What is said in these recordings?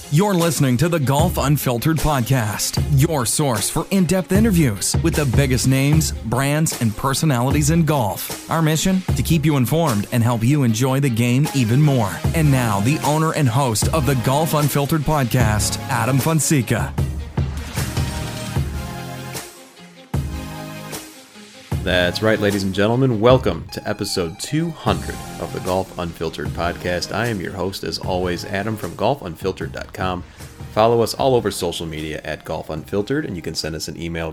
You're listening to the Golf Unfiltered podcast, your source for in-depth interviews with the biggest names, brands, and personalities in golf. Our mission? To keep you informed and help you enjoy the game even more. And now, the owner and host of the Golf Unfiltered podcast, Adam Fonseca. That's right, ladies and gentlemen. Welcome to episode 200 of the Golf Unfiltered podcast. I am your host, as always, Adam from golfunfiltered.com. Follow us all over social media at Golf Unfiltered, and you can send us an email,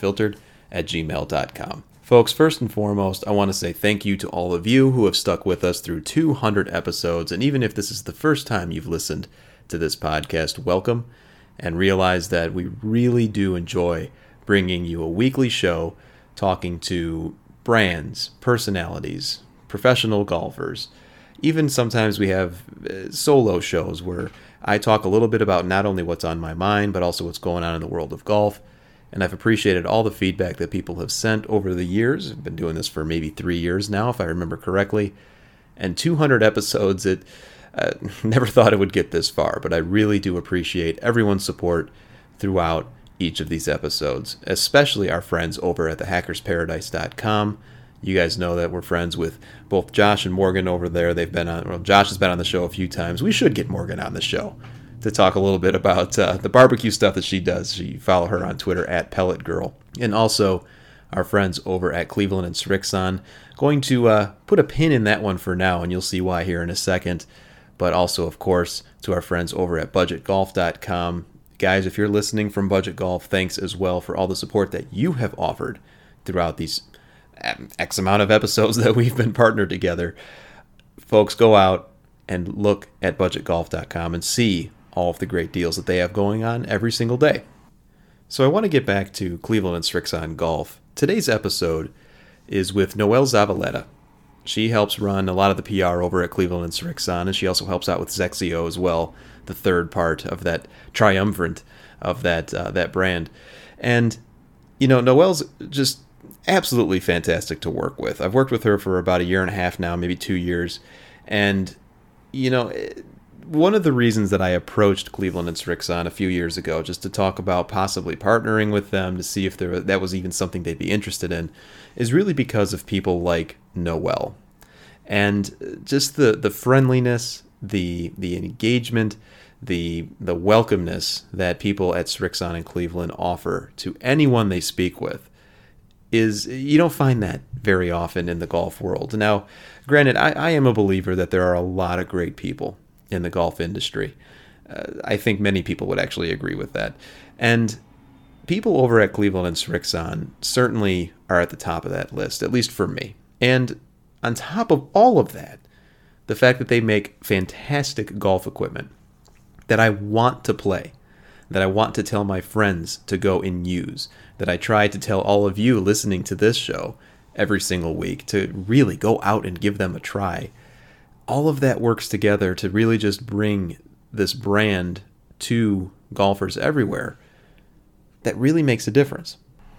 golfunfiltered@gmail.com. Folks, first and foremost, I want to say thank you to all of you who have stuck with us through 200 episodes, and even if this is the first time you've listened to this podcast, welcome, and realize that we really do enjoy bringing you a weekly show talking to brands, personalities, professional golfers. Even sometimes we have solo shows where I talk a little bit about not only what's on my mind, but also what's going on in the world of golf. And I've appreciated all the feedback that people have sent over the years. I've been doing this for maybe 3 years now, if I remember correctly. And 200 episodes, never thought it would get this far, but I really do appreciate everyone's support throughout each of these episodes, especially our friends over at thehackersparadise.com. You guys know that we're friends with both Josh and Morgan over there. Josh has been on the show a few times. We should get Morgan on the show to talk a little bit about the barbecue stuff that she does. You follow her on Twitter at PelletGirl. And also our friends over at Cleveland and Srixon. Going to put a pin in that one for now, and you'll see why here in a second. But also, of course, to our friends over at budgetgolf.com. Guys, if you're listening from Budget Golf, thanks as well for all the support that you have offered throughout these X amount of episodes that we've been partnered together. Folks, go out and look at budgetgolf.com and see all of the great deals that they have going on every single day. So I want to get back to Cleveland and Srixon Golf. Today's episode is with Noelle Zavaleta. She helps run a lot of the PR over at Cleveland and Srixon, and she also helps out with Zexio as well, the third part of that triumvirate of that brand. And, you know, Noelle's just absolutely fantastic to work with. I've worked with her for about 1.5 years now, maybe 2 years. And, you know, one of the reasons that I approached Cleveland and Srixon a few years ago, just to talk about possibly partnering with them to see if that was even something they'd be interested in, is really because of people like Noelle. And just the friendliness, the engagement, the welcomeness that people at Srixon and Cleveland offer to anyone they speak with you don't find that very often in the golf world. Now, granted, I am a believer that there are a lot of great people in the golf industry. I think many people would actually agree with that. And people over at Cleveland and Srixon certainly are at the top of that list, at least for me. And on top of all of that, the fact that they make fantastic golf equipment that I want to play, that I want to tell my friends to go and use, that I try to tell all of you listening to this show every single week to really go out and give them a try. All of that works together to really just bring this brand to golfers everywhere. That really makes a difference.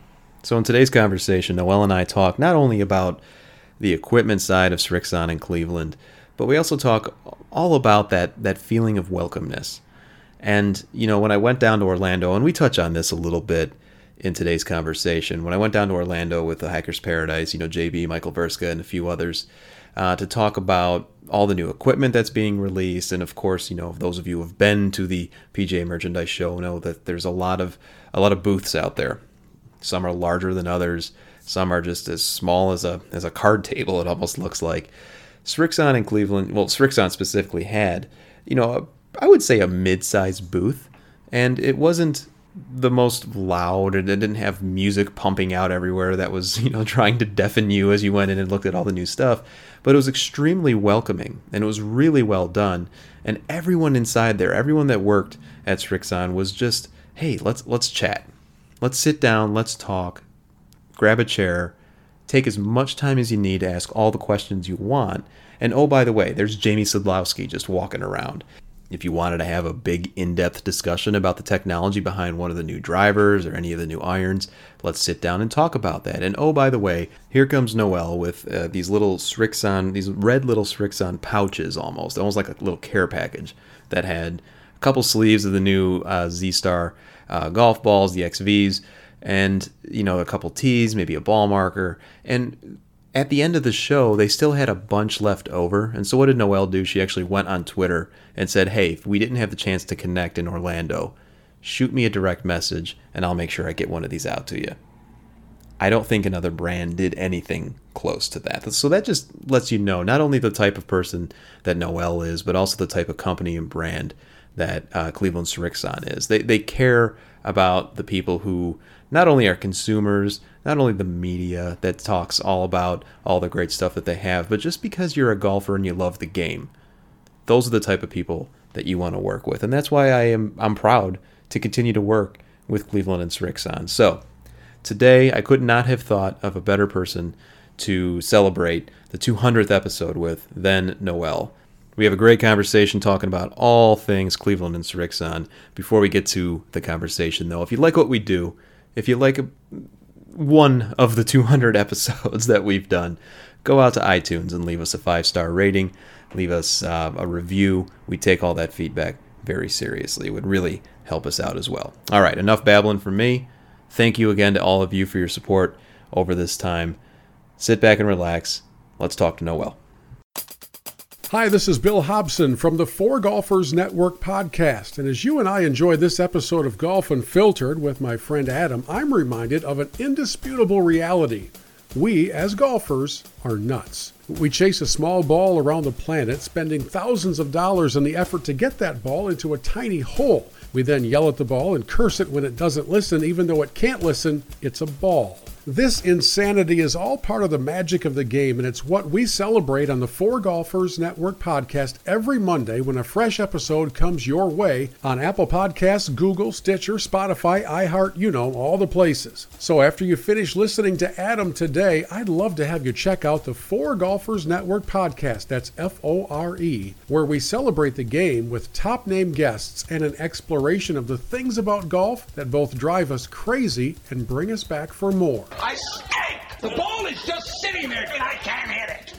So in today's conversation, Noelle and I talk not only about the equipment side of Srixon and Cleveland, but we also talk all about that feeling of welcomeness. And, you know, when I went down to Orlando, and we touch on this a little bit in today's conversation, when I went down to Orlando with the Hackers Paradise, you know, JB, Michael Verska, and a few others, to talk about all the new equipment that's being released. And of course, you know, those of you who have been to the PGA Merchandise Show know that there's a lot of booths out there. Some are larger than others. Some are just as small as a card table, it almost looks like. Srixon and Cleveland, well, Srixon specifically had, you know, I would say a mid-sized booth, and it wasn't the most loud, and it didn't have music pumping out everywhere that was, you know, trying to deafen you as you went in and looked at all the new stuff, but it was extremely welcoming, and it was really well done, and everyone inside there, everyone that worked at Srixon was just, hey, let's chat. Let's sit down, let's talk, grab a chair, take as much time as you need to ask all the questions you want. And oh, by the way, there's Jamie Sadlowski just walking around. If you wanted to have a big in-depth discussion about the technology behind one of the new drivers or any of the new irons, let's sit down and talk about that. And oh, by the way, here comes Noelle with these little Srixon, these red little Srixon pouches almost like a little care package that had couple sleeves of the new Z-Star golf balls, the XVs, and, a couple tees, maybe a ball marker. And at the end of the show, they still had a bunch left over. And so what did Noelle do? She actually went on Twitter and said, hey, if we didn't have the chance to connect in Orlando, shoot me a direct message and I'll make sure I get one of these out to you. I don't think another brand did anything close to that. So that just lets you know not only the type of person that Noelle is, but also the type of company and brand that Cleveland Srixon is. They care about the people who not only are consumers, not only the media that talks all about all the great stuff that they have, but just because you're a golfer and you love the game. Those are the type of people that you want to work with. And that's why I'm proud to continue to work with Cleveland and Srixon. So today, I could not have thought of a better person to celebrate the 200th episode with than Noelle. We have a great conversation talking about all things Cleveland and Srixon. Before we get to the conversation, though, if you like what we do, if you like one of the 200 episodes that we've done, go out to iTunes and leave us a 5-star rating. Leave us a review. We take all that feedback very seriously. It would really help us out as well. All right, enough babbling from me. Thank you again to all of you for your support over this time. Sit back and relax. Let's talk to Noelle. Hi, this is Bill Hobson from the Four Golfers Network podcast. And as you and I enjoy this episode of Golf Unfiltered with my friend Adam, I'm reminded of an indisputable reality. We, as golfers, are nuts. We chase a small ball around the planet, spending thousands of dollars in the effort to get that ball into a tiny hole. We then yell at the ball and curse it when it doesn't listen, even though it can't listen. It's a ball. This insanity is all part of the magic of the game, and it's what we celebrate on the Four Golfers Network podcast every Monday when a fresh episode comes your way on Apple Podcasts, Google, Stitcher, Spotify, iHeart, all the places. So after you finish listening to Adam today, I'd love to have you check out the Four Golfers Network podcast, that's F-O-R-E, where we celebrate the game with top-name guests and an exploration of the things about golf that both drive us crazy and bring us back for more. I stink! The ball is just sitting there and I can't hit it!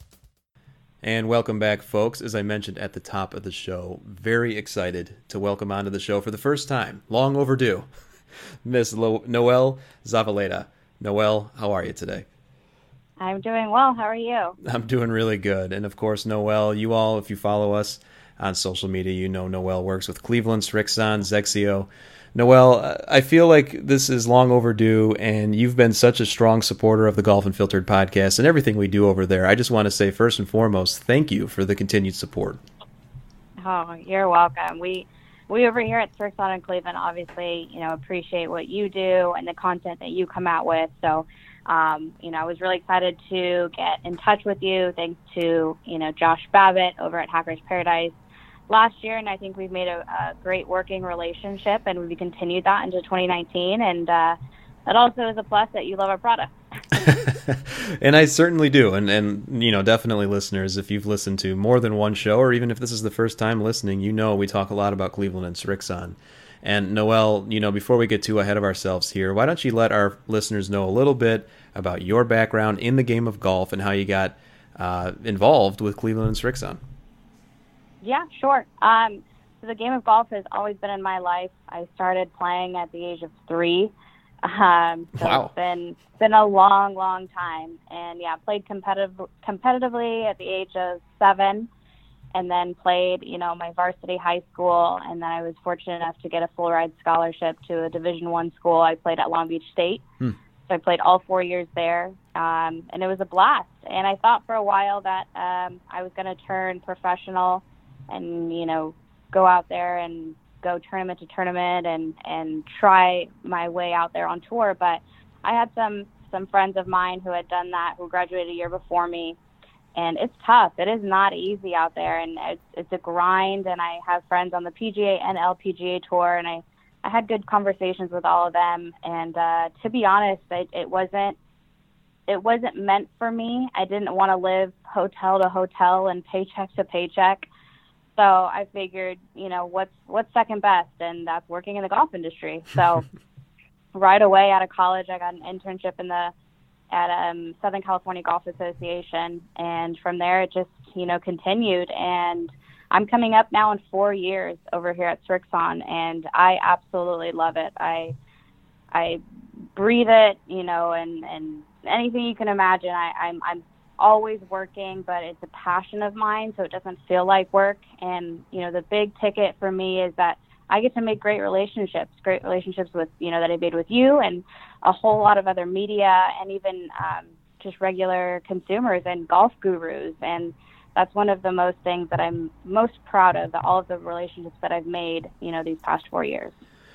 And welcome back, folks. As I mentioned at the top of the show, very excited to welcome onto the show for the first time, long overdue, Miss Noelle Zavaleta. Noelle, how are you today? I'm doing well. How are you? I'm doing really good. And of course, Noelle, you all, if you follow us on social media, you know Noelle works with Cleveland, Srixon, XXIO. Noelle, I feel like this is long overdue, and you've been such a strong supporter of the Golf Unfiltered podcast and everything we do over there. I just want to say, first and foremost, thank you for the continued support. Oh, you're welcome. We over here at Srixon in Cleveland obviously, appreciate what you do and the content that you come out with. So, I was really excited to get in touch with you. Thanks to, Josh Babbitt over at Hackers Paradise last year, and I think we've made a great working relationship, and we've continued that into 2019, and that also is a plus that you love our product. And I certainly do, and definitely listeners, if you've listened to more than one show, or even if this is the first time listening, we talk a lot about Cleveland and Srixon. And Noelle, before we get too ahead of ourselves here, why don't you let our listeners know a little bit about your background in the game of golf and how you got involved with Cleveland and Srixon? Yeah, sure. So the game of golf has always been in my life. I started playing at the age of 3. Wow. It's been a long, long time. And yeah, played competitively at the age of 7, and then played, my varsity high school. And then I was fortunate enough to get a full ride scholarship to a Division I school. I played at Long Beach State. So I played all 4 years there. And it was a blast. And I thought for a while that I was going to turn professional and, go out there and go tournament to tournament and try my way out there on tour. But I had some friends of mine who had done that, who graduated a year before me. And it's tough. It is not easy out there. And it's a grind. And I have friends on the PGA and LPGA tour. And I had good conversations with all of them. And to be honest, it wasn't meant for me. I didn't want to live hotel to hotel and paycheck to paycheck. So I figured, what's second best, and that's working in the golf industry. So right away out of college, I got an internship at Southern California Golf Association, and from there it just, continued. And I'm coming up now in 4 years over here at Srixon, and I absolutely love it. I breathe it, and anything you can imagine. I'm always working, but it's a passion of mine, so it doesn't feel like work. And, the big ticket for me is that I get to make great relationships with, that I made with you and a whole lot of other media and even just regular consumers and golf gurus. And that's one of the most things that I'm most proud of, all of the relationships that I've made, these past 4 years.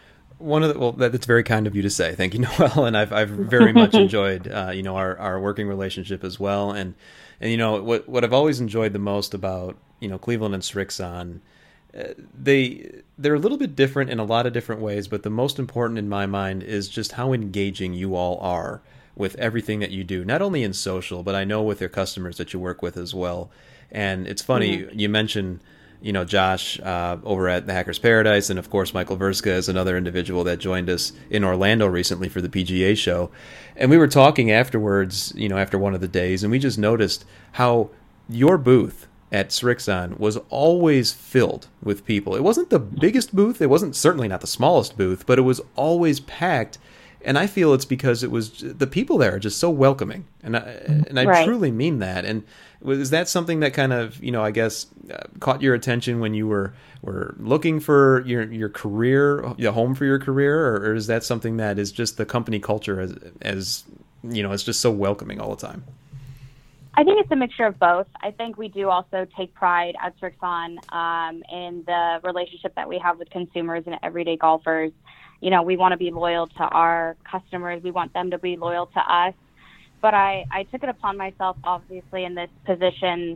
That's very kind of you to say. Thank you, Noelle. And I've very much enjoyed, our working relationship as well. And what I've always enjoyed the most about, Cleveland and Srixon, they're a little bit different in a lot of different ways, but the most important in my mind is just how engaging you all are with everything that you do, not only in social, but I know with your customers that you work with as well. And it's funny, you mentioned, Josh over at the Hackers Paradise, and of course Michael Verska is another individual that joined us in Orlando recently for the PGA show. And we were talking afterwards, after one of the days, and we just noticed how your booth at Srixon was always filled with people. It wasn't the biggest booth, it wasn't certainly not the smallest booth, but it was always packed. And I feel it's because it was the people there are just so welcoming, and I Right. truly mean that. And was that something that kind of I guess caught your attention when you were looking for your career, the home for your career, or is that something that is just the company culture as it's just so welcoming all the time? I think it's a mixture of both. I think we do also take pride at Srixon in the relationship that we have with consumers and everyday golfers. We want to be loyal to our customers. We want them to be loyal to us. But I took it upon myself, obviously, in this position,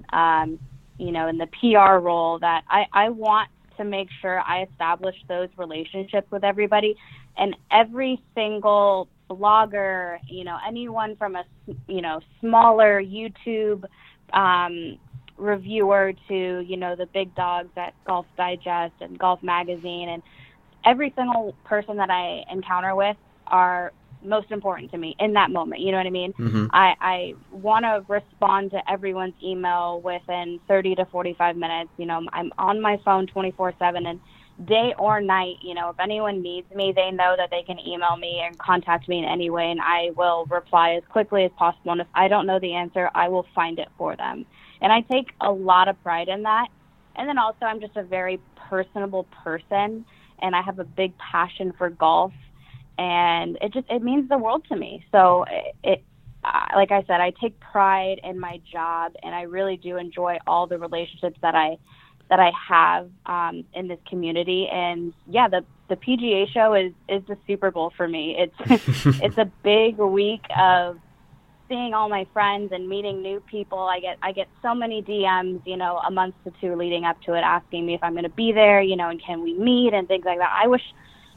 in the PR role, that I want to make sure I establish those relationships with everybody. And every single blogger, anyone from a, smaller YouTube reviewer to, the big dogs at Golf Digest and Golf Magazine, and every single person that I encounter with are most important to me in that moment. You know what I mean? Mm-hmm. I want to respond to everyone's email within 30 to 45 minutes. I'm on my phone 24/7, and day or night, if anyone needs me, they know that they can email me and contact me in any way, and I will reply as quickly as possible. And if I don't know the answer, I will find it for them. And I take a lot of pride in that. And then also, I'm just a very personable person, and I have a big passion for golf, and it means the world to me. So like I said, I take pride in my job, and I really do enjoy all the relationships that I have in this community. And yeah, the PGA show is the Super Bowl for me. It's it's a big week of seeing all my friends and meeting new people. I get so many DMs, a month to two leading up to it, asking me if I'm going to be there, and can we meet and things like that. I wish,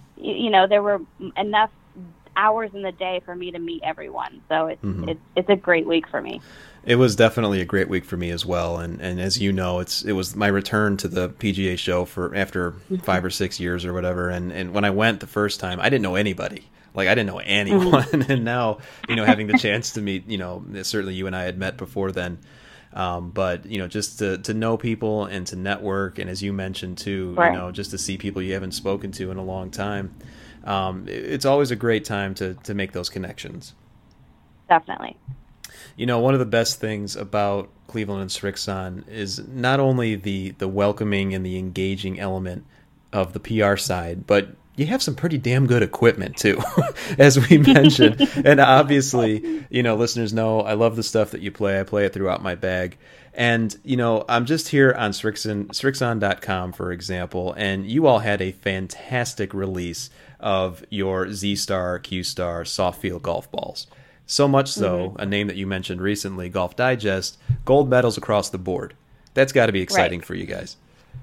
there were enough hours in the day for me to meet everyone. So it's a great week for me. It was definitely a great week for me as well, and as you know, it was my return to the PGA show after 5 or 6 years or whatever. And when I went the first time, I didn't know anybody. Like, I didn't know anyone. And now, having the chance to meet, certainly you and I had met before then. But, just to know people and to network, and as you mentioned too, Right. just to see people you haven't spoken to in a long time. It's always a great time to make those connections. Definitely. One of the best things about Cleveland and Srixon is not only the welcoming and the engaging element of the PR side, but you have some pretty damn good equipment too, as we mentioned. And obviously, listeners know I love the stuff that you play. I play it throughout my bag. And, I'm just here on Srixon.com, for example, and you all had a fantastic release of your Z-Star, Q-Star soft field golf balls. So much so, a name that you mentioned recently, Golf Digest, gold medals across the board. That's got to be exciting for you guys.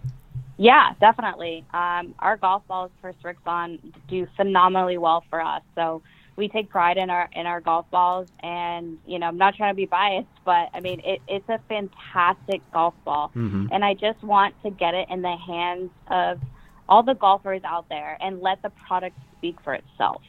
Yeah, definitely. Our golf balls for Srixon do phenomenally well for us. So we take pride in our golf balls, and I'm not trying to be biased, but I mean it's a fantastic golf ball, and I just want to get it in the hands of all the golfers out there and let the product speak for itself.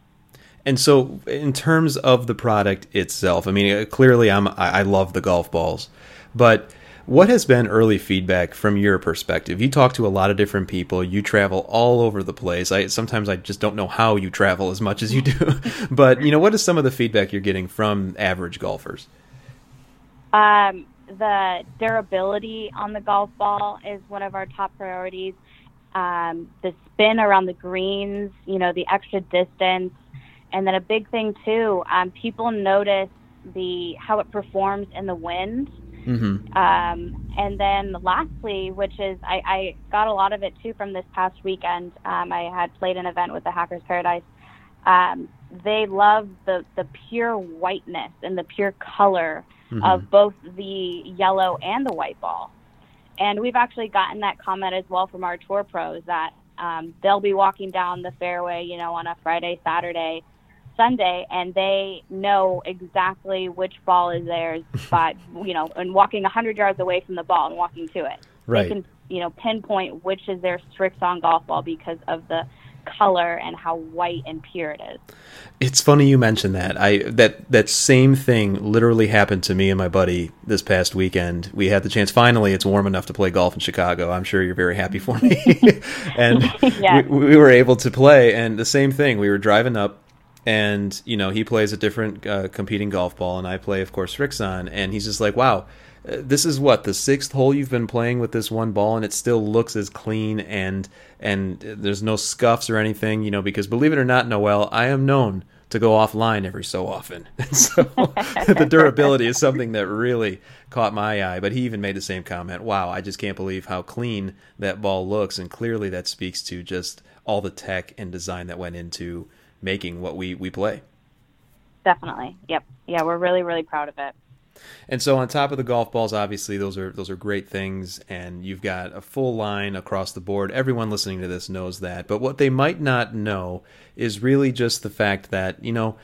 And so, in terms of the product itself, I mean, clearly I love the golf balls, but What has been early feedback from your perspective? You talk to a lot of different people. You travel all over the place. Sometimes I just don't know how you travel as much as you do. But, what is some of the feedback you're getting from average golfers? The durability on the golf ball is one of our top priorities. The spin around the greens, the extra distance. And then a big thing too, people notice how it performs in the wind. Mm-hmm. And then lastly, which is, I got a lot of it too from this past weekend. I had played an event with the Hackers Paradise. They love the pure whiteness and the pure color of both the yellow and the white ball. And we've actually gotten that comment as well from our tour pros that they'll be walking down the fairway, on a Friday, Saturday, Sunday, and they know exactly which ball is theirs by, and walking 100 yards away from the ball and walking to it. Right. They can, pinpoint which is their Srixon golf ball because of the color and how white and pure it is. It's funny you mentioned that. That same thing literally happened to me and my buddy this past weekend. We had the chance. Finally, it's warm enough to play golf in Chicago. I'm sure you're very happy for me. And yes. we were able to play, and the same thing. We were driving up, and he plays a different competing golf ball, and I play, of course, Srixon. And he's just like, "Wow, this is the sixth hole you've been playing with this one ball, and it still looks as clean and there's no scuffs or anything." Because believe it or not, Noelle, I am known to go offline every so often, and so the durability is something that really caught my eye. But he even made the same comment. Wow, I just can't believe how clean that ball looks, and clearly that speaks to just all the tech and design that went into making what we play. Definitely. Yep. Yeah, we're really, really proud of it. And so on top of the golf balls, obviously those are great things, and you've got a full line across the board. Everyone listening to this knows that. But what they might not know is really just the fact that,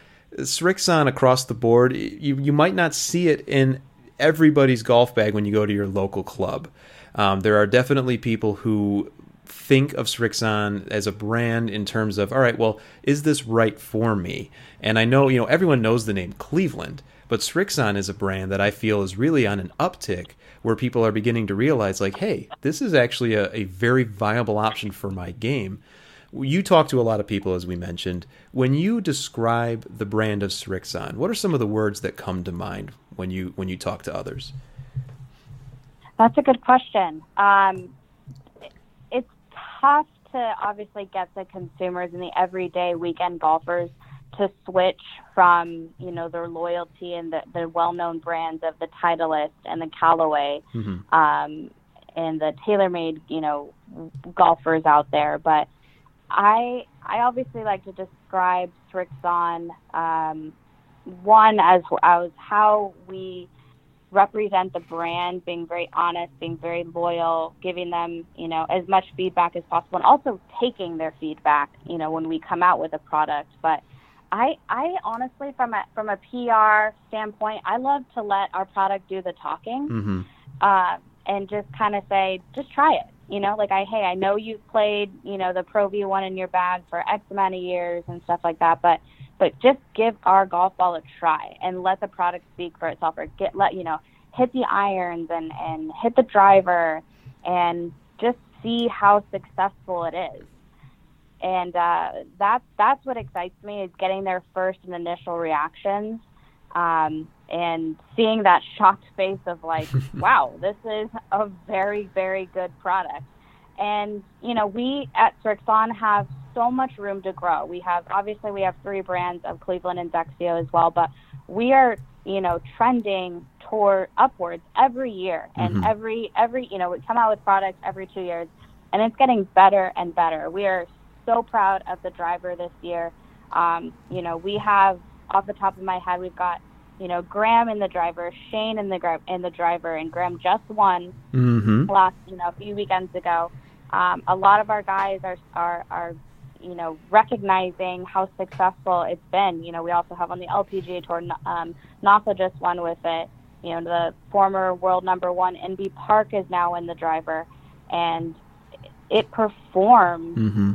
Srixon across the board, you might not see it in everybody's golf bag when you go to your local club. There are definitely people who think of Srixon as a brand in terms of, all right, well, is this right for me? And I know, everyone knows the name Cleveland, but Srixon is a brand that I feel is really on an uptick, where people are beginning to realize, like, hey, this is actually a very viable option for my game. You talk to a lot of people, as we mentioned. When you describe the brand of Srixon, what are some of the words that come to mind when you talk to others? That's a good question. It's tough to obviously get the consumers and the everyday weekend golfers to switch from, their loyalty and the well-known brands of the Titleist and the Callaway, and the TaylorMade, golfers out there. But I obviously like to describe Srixon, one as how we represent the brand, being very honest, being very loyal, giving them, as much feedback as possible, and also taking their feedback, when we come out with a product. But I honestly, from a PR standpoint, I love to let our product do the talking, and just kind of say, just try it. I know you've played, the Pro V1 in your bag for X amount of years and stuff like that, but just give our golf ball a try and let the product speak for itself, or hit the irons and hit the driver and just see how successful it is. And that's what excites me, is getting their first and initial reactions, and seeing that shocked face of like, wow, this is a very, very good product. And, we at Srixon have so much room to grow. We have 3 brands of Cleveland and Dexio as well, but we are, trending toward upwards every year. And every we come out with products every 2 years, and it's getting better and better. We are so proud of the driver this year. We have, off the top of my head, we've got, Graham in the driver, Shane in the driver, and Graham just won last, a few weekends ago. A lot of our guys are recognizing how successful it's been. We also have on the LPGA Tour, Nasa just won with it. The former world number 1 Inbee Park is now in the driver, and it performs,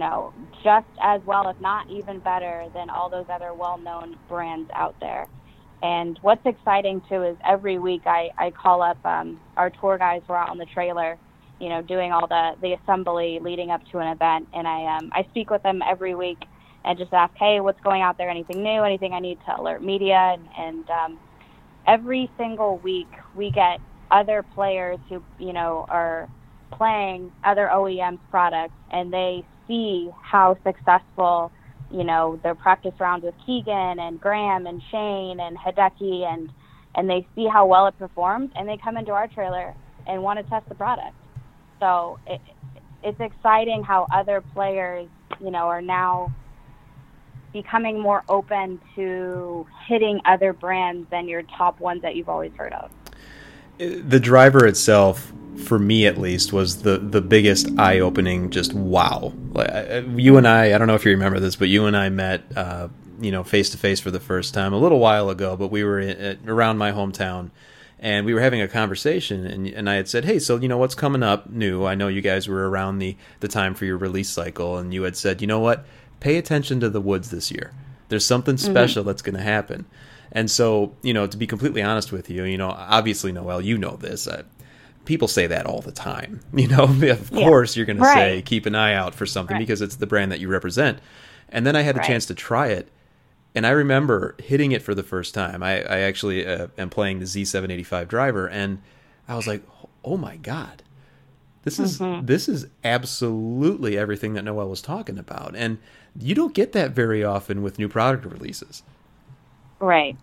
just as well, if not even better, than all those other well-known brands out there. And what's exciting too is every week I call up our tour guys who are out on the trailer, you know, doing all the assembly leading up to an event, and I speak with them every week and just ask, hey, what's going out there? Anything new? Anything I need to alert media? And every single week we get other players who, you know, are playing other OEMs products, and they see how successful, you know, their practice rounds with Keegan and Graham and Shane and Hideki, and they see how well it performs, and they come into our trailer and want to test the product. So it's exciting how other players, you know, are now becoming more open to hitting other brands than your top ones that you've always heard of. The driver itself, for me at least, was the biggest eye-opening, just wow. You and I don't know if you remember this, but you and I met, you know, face-to-face for the first time a little while ago, but we were around my hometown, and we were having a conversation, and I had said, hey, so, you know, what's coming up new? I know you guys were around the time for your release cycle, and you had said, you know what, pay attention to the woods this year. There's something special that's going to happen. And so, you know, to be completely honest with you, you know, obviously, Noelle, you know this. People say that all the time. You know, of course you're going to say, keep an eye out for something because it's the brand that you represent. And then I had a chance to try it. And I remember hitting it for the first time. I actually am playing the Z785 driver, and I was like, oh my God, this is absolutely everything that Noelle was talking about. And you don't get that very often with new product releases. Right.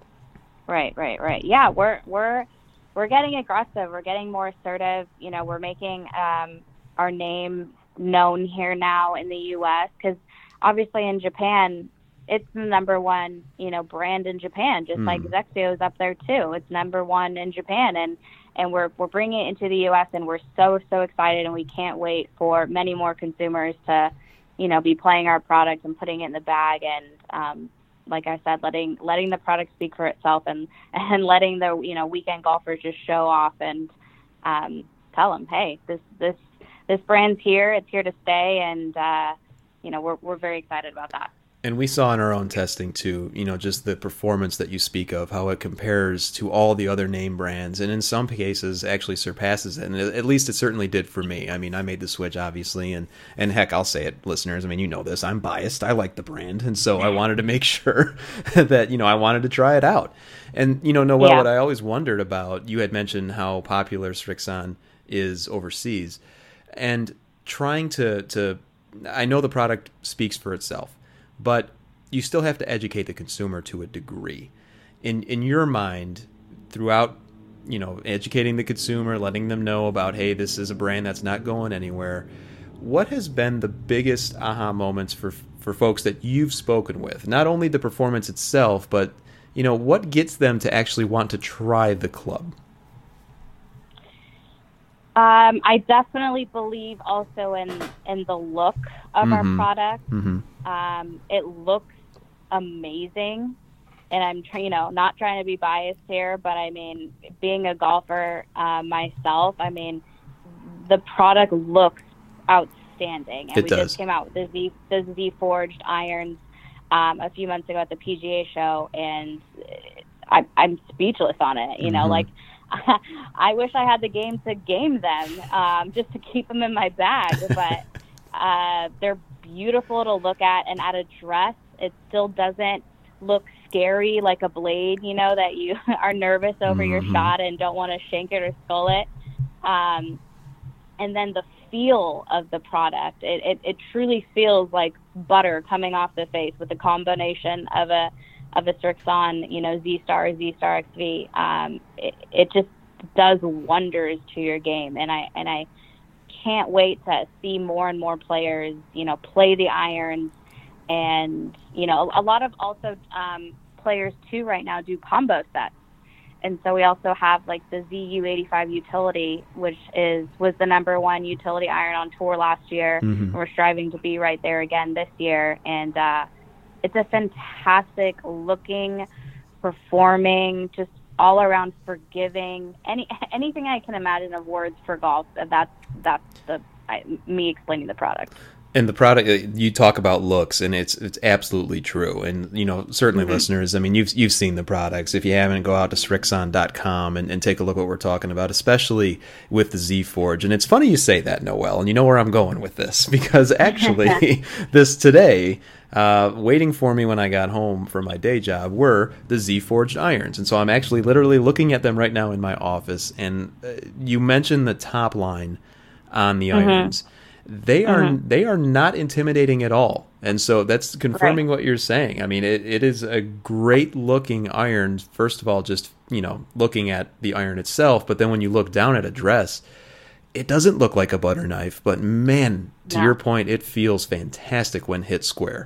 Yeah, we're getting aggressive. We're getting more assertive. You know, we're making our name known here now in the U.S. because obviously in Japan, it's the number one, you know, brand in Japan, just like Zexio is up there too. It's number one in Japan, and we're bringing it into the U.S. and we're so excited, and we can't wait for many more consumers to, you know, be playing our product and putting it in the bag, and like I said, letting the product speak for itself, and letting the, you know, weekend golfers just show off and tell them, hey, this brand's here, it's here to stay, and you know, we're very excited about that. And we saw in our own testing too, you know, just the performance that you speak of, how it compares to all the other name brands, and in some cases actually surpasses it. And at least it certainly did for me. I mean, I made the switch, obviously, and heck, I'll say it, listeners. I mean, you know this. I'm biased. I like the brand, and so I wanted to make sure that, you know, I wanted to try it out. And, you know, Noelle, what I always wondered about, you had mentioned how popular Srixon is overseas, and trying to I know the product speaks for itself, but you still have to educate the consumer to a degree. In your mind, throughout, you know, educating the consumer, letting them know about, hey, this is a brand that's not going anywhere, what has been the biggest aha moments for folks that you've spoken with? Not only the performance itself, but, you know, what gets them to actually want to try the club? I definitely believe also in the look of our product. It looks amazing, and I'm not trying to be biased here, but I mean, being a golfer myself, I mean, the product looks outstanding. And just came out with the Z Forged irons a few months ago at the PGA show, and I'm speechless on it. You know, like, I wish I had the game to game them, just to keep them in my bag, but they're beautiful to look at, and at a dress, it still doesn't look scary like a blade, you know, that you are nervous over your shot and don't want to shank it or skull it. And then the feel of the product, it truly feels like butter coming off the face with the combination of a Srixon, you know, Z-Star XV. It just does wonders to your game, and I can't wait to see more and more players, you know, play the irons, and, you know, a lot of also players too right now do combo sets, and so we also have like the ZU85 utility, which was the number one utility iron on tour last year. And we're striving to be right there again this year, and it's a fantastic looking, performing, just all around forgiving, anything I can imagine of words for golf. That's me explaining the product. And the product, you talk about looks, and it's absolutely true. And, certainly listeners, I mean, you've seen the products. If you haven't, go out to Srixon.com and take a look at what we're talking about, especially with the Z-Forge. And it's funny you say that, Noelle, and you know where I'm going with this, because actually this today, waiting for me when I got home from my day job were the Z-Forged irons. And so I'm actually literally looking at them right now in my office. And you mentioned the top line on the irons. They are not intimidating at all. And so that's confirming what you're saying. I mean, it is a great looking iron, first of all, just, looking at the iron itself. But then when you look down at address, it doesn't look like a butter knife. But man, to your point, it feels fantastic when hit square.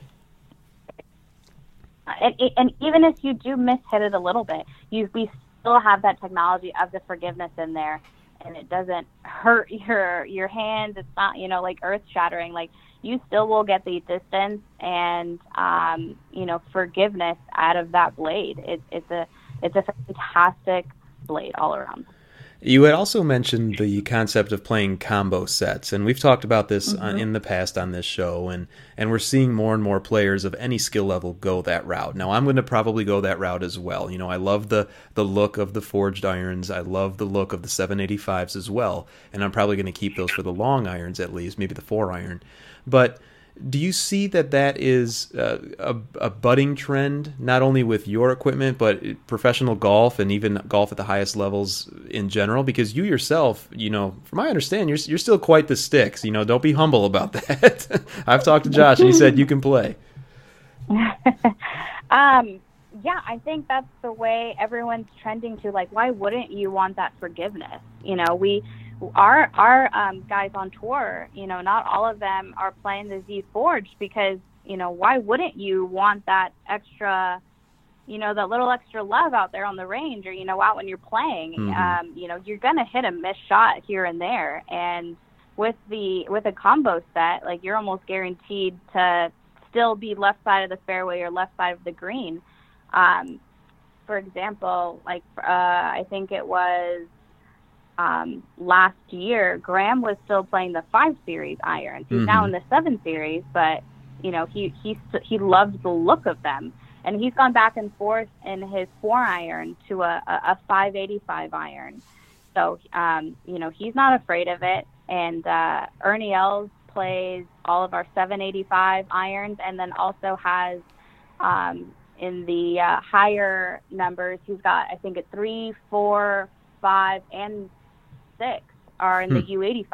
And even if you do mishit it a little bit, we still have that technology of the forgiveness in there. And it doesn't hurt your hands. It's not, like earth shattering. Like, you still will get the distance and, forgiveness out of that blade. It's a fantastic blade all around. You had also mentioned the concept of playing combo sets, and we've talked about this in the past on this show, and we're seeing more and more players of any skill level go that route. Now, I'm going to probably go that route as well. I love the look of the forged irons. I love the look of the 785s as well, and I'm probably going to keep those for the long irons at least, maybe the 4-iron. But do you see that is a budding trend, not only with your equipment, but professional golf and even golf at the highest levels in general? Because you yourself, from my understanding, you're still quite the sticks. Don't be humble about that. I've talked to Josh, and he said you can play. Yeah, I think that's the way everyone's trending to. Like, why wouldn't you want that forgiveness? Our guys on tour, not all of them are playing the Z-Forge because, why wouldn't you want that extra, that little extra love out there on the range or, out when you're playing? You're going to hit a missed shot here and there. And with a combo set, like, you're almost guaranteed to still be left side of the fairway or left side of the green. For example, like, I think it was, last year, Graham was still playing the 5 Series irons. He's now in the 7 Series, but he loves the look of them, and he's gone back and forth in his 4-iron to a 585 iron. So he's not afraid of it. And Ernie Els plays all of our 785 irons, and then also has in the higher numbers, he's got, I think, a 3, 4, 5, and 6 are in the U85.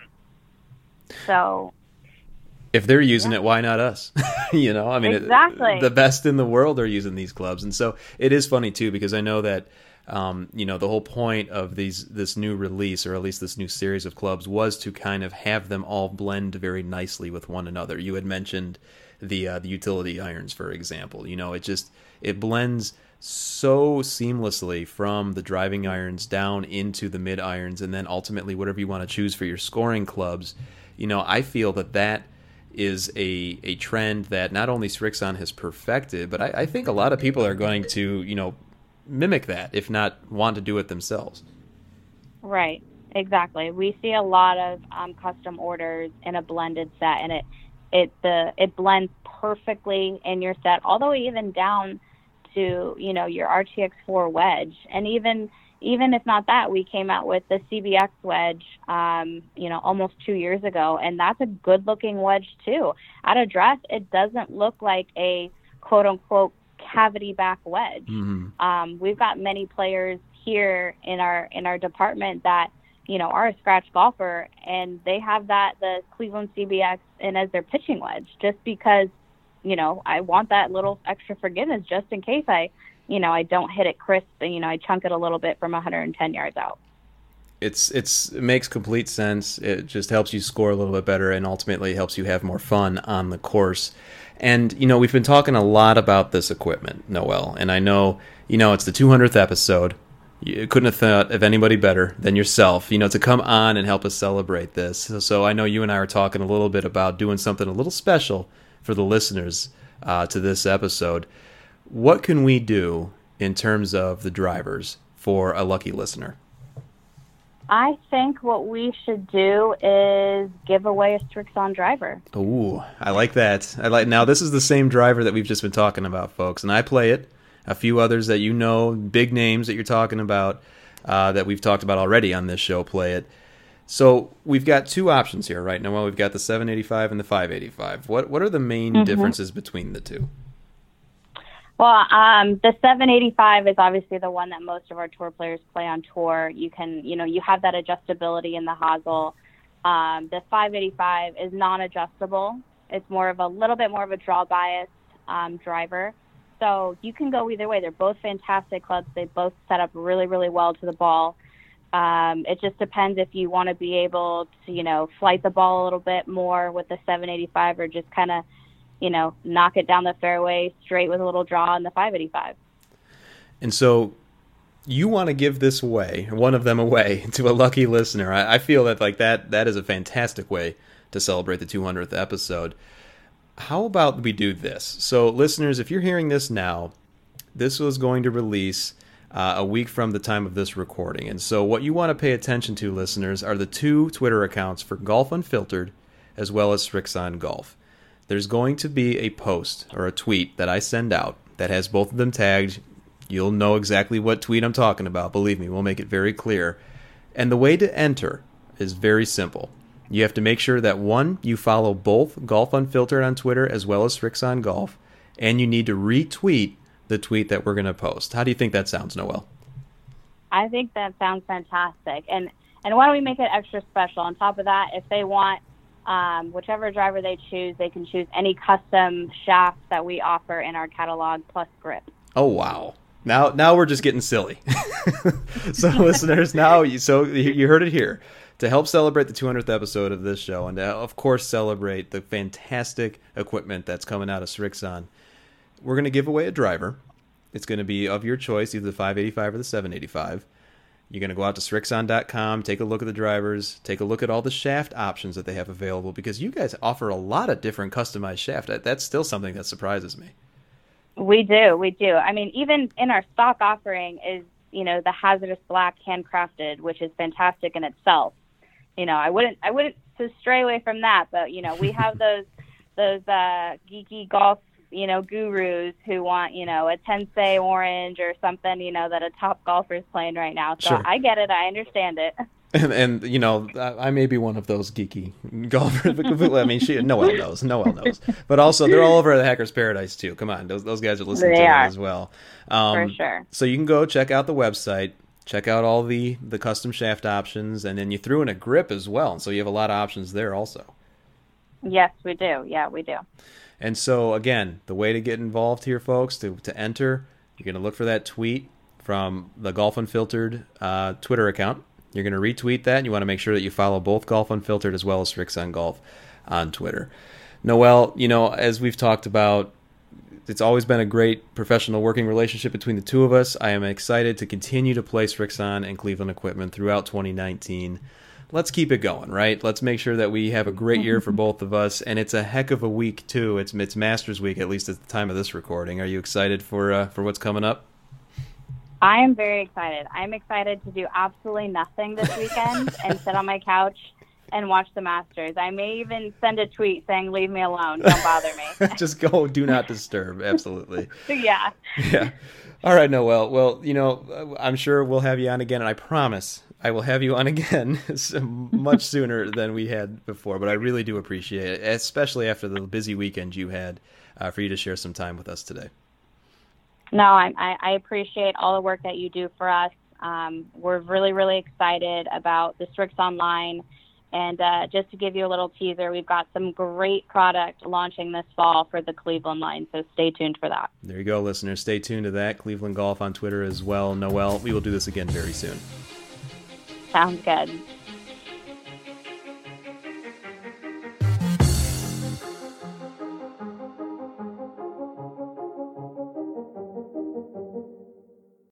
So if they're using it, why not us? Exactly. The best in the world are using these clubs. And so it is funny too, because I know that the whole point of this new release, or at least this new series of clubs, was to kind of have them all blend very nicely with one another. You had mentioned the utility irons, for example. It blends so seamlessly from the driving irons down into the mid irons, and then ultimately whatever you want to choose for your scoring clubs. I feel that is a trend that not only Srixon has perfected, but I think a lot of people are going to mimic that, if not want to do it themselves. Right, exactly. We see a lot of custom orders in a blended set, and it blends perfectly in your set, all the way even down to your RTX4 wedge. And even if not that, we came out with the CBX wedge almost 2 years ago, and that's a good looking wedge too. At address, it doesn't look like a quote unquote cavity back wedge. We've got many players here in our department that are a scratch golfer, and they have the Cleveland CBX in as their pitching wedge, just because I want that little extra forgiveness just in case I don't hit it crisp and, I chunk it a little bit from 110 yards out. It makes complete sense. It just helps you score a little bit better, and ultimately helps you have more fun on the course. And, we've been talking a lot about this equipment, Noelle, and I know, it's the 200th episode. You couldn't have thought of anybody better than yourself, to come on and help us celebrate this. So I know you and I are talking a little bit about doing something a little special for the listeners to this episode. What can we do in terms of the drivers for a lucky listener? I think what we should do is give away a Srixon driver. Ooh, I like that. Now this is the same driver that we've just been talking about, folks, and I play it. A few others that you know, big names that you're talking about, that we've talked about already on this show, play it. So we've got two options here, right? Now, we've got the 785 and the 585. What are the main differences between the two? Well, the 785 is obviously the one that most of our tour players play on tour. You can, you have that adjustability in the hosel. The 585 is non-adjustable. It's a little bit more of a draw bias driver. So you can go either way. They're both fantastic clubs. They both set up really, really well to the ball. It just depends if you want to be able to, flight the ball a little bit more with the 785 or just kind of, knock it down the fairway straight with a little draw in the 585. And so you want to give this away, one of them away, to a lucky listener. I feel that is a fantastic way to celebrate the 200th episode. How about we do this? So listeners, if you're hearing this now, this was going to release a week from the time of this recording. And so what you want to pay attention to, listeners, are the two Twitter accounts for Golf Unfiltered as well as Srixon Golf. There's going to be a post or a tweet that I send out that has both of them tagged. You'll know exactly what tweet I'm talking about. Believe me, we'll make it very clear. And the way to enter is very simple. You have to make sure that, one, you follow both Golf Unfiltered on Twitter as well as Srixon Golf, and you need to retweet the tweet that we're going to post. How do you think that sounds, Noelle? I think that sounds fantastic. And why don't we make it extra special? On top of that, if they want whichever driver they choose, they can choose any custom shaft that we offer in our catalog plus grip. Oh, wow. Now we're just getting silly. So listeners, you heard it here. To help celebrate the 200th episode of this show and to, of course, celebrate the fantastic equipment that's coming out of Srixon, we're going to give away a driver. It's going to be of your choice, either the 585 or the 785. You're going to go out to Srixon.com, take a look at the drivers, take a look at all the shaft options that they have available, because you guys offer a lot of different customized shaft. That's still something that surprises me. We do. I mean, even in our stock offering is, the Hazardous Black handcrafted, which is fantastic in itself. I wouldn't stray away from that, but, we have those geeky golf, gurus who want, a Tensei orange or something, that a top golfer is playing right now. So sure. I get it. I understand it. And I may be one of those geeky golfers. I mean, Noelle knows. But also, they're all over at the Hacker's Paradise, too. Come on, those guys are listening to it as well. For sure. So you can go check out the website, check out all the custom shaft options, and then you threw in a grip as well. So you have a lot of options there also. Yes, we do. Yeah, we do. And so, again, the way to get involved here, folks, to enter, you're going to look for that tweet from the Golf Unfiltered Twitter account. You're going to retweet that, and you want to make sure that you follow both Golf Unfiltered as well as Srixon Golf on Twitter. Noelle, as we've talked about, it's always been a great professional working relationship between the two of us. I am excited to continue to play Srixon and Cleveland equipment throughout 2019. Let's keep it going, right? Let's make sure that we have a great year for both of us, and it's a heck of a week, too. It's Masters Week, at least at the time of this recording. Are you excited for what's coming up? I am very excited. I'm excited to do absolutely nothing this weekend and sit on my couch and watch the Masters. I may even send a tweet saying, "Leave me alone. Don't bother me." Just go, do not disturb. Absolutely. Yeah. Yeah. All right, Noelle. Well, I'm sure we'll have you on again, and I promise I will have you on again much sooner than we had before. But I really do appreciate it, especially after the busy weekend you had, for you to share some time with us today. No, I appreciate all the work that you do for us. We're really, really excited about the Srixon line. And just to give you a little teaser, we've got some great product launching this fall for the Cleveland line, so stay tuned for that. There you go, listeners. Stay tuned to that. Cleveland Golf on Twitter as well. Noelle, we will do this again very soon. Sounds good.